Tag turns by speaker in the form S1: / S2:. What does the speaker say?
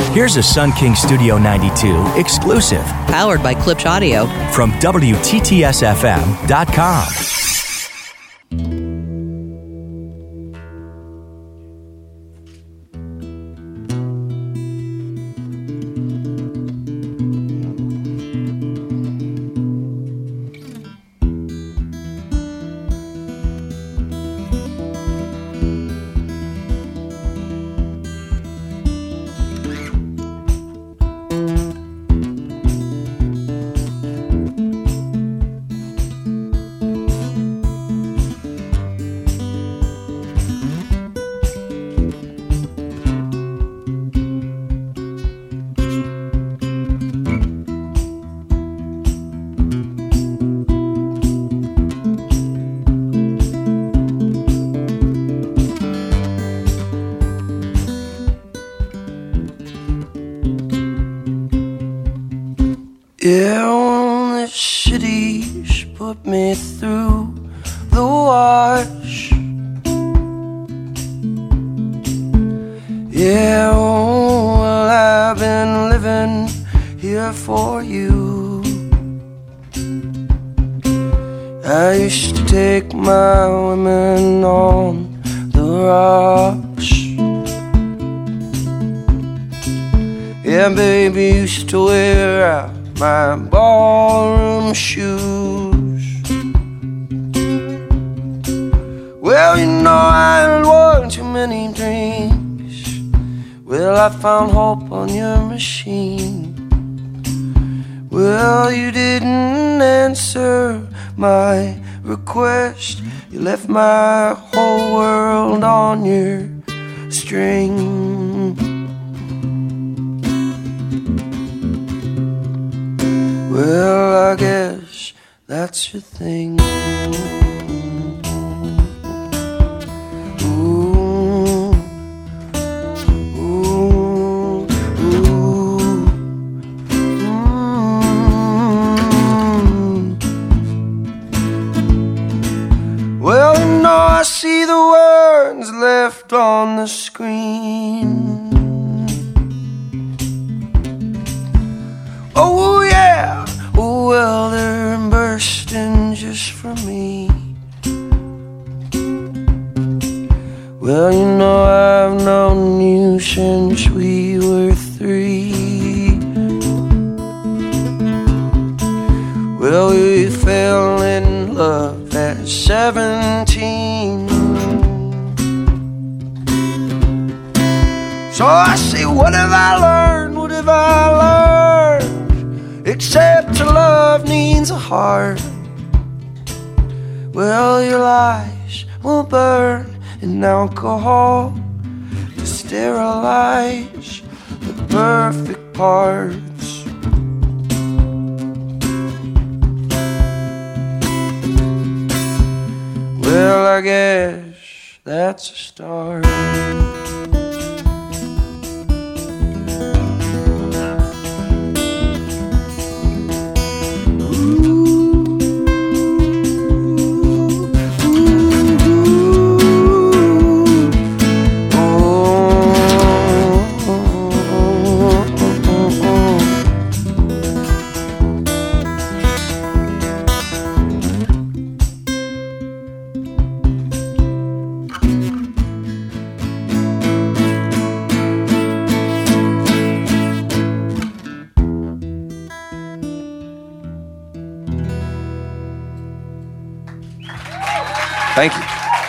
S1: Here's a Sun King Studio 92 exclusive
S2: Powered by Klipsch Audio.
S1: from WTTSFM.com.
S3: Yeah, when the city's put me through the wash. Yeah, oh, well, I've been living here for you. I used to take my women on the rocks. Yeah, baby used to wear out my ballroom shoes. Well, you know I had one too many drinks. Well, I found hope on your machine. Well, you didn't answer my request. You left my whole world on your string. Well, I guess that's your thing. Ooh, ooh, ooh, Well, you know I see the words left on the screen. Oh yeah, oh well, they're bursting just for me. Well, you know I've known you since we were 3. Well, we fell in love at 17. So I say, what have I learned? What have I learned? Except to love needs a heart. Well, your lies will burn in alcohol to sterilize the perfect parts. Well, I guess that's a start. Thank you.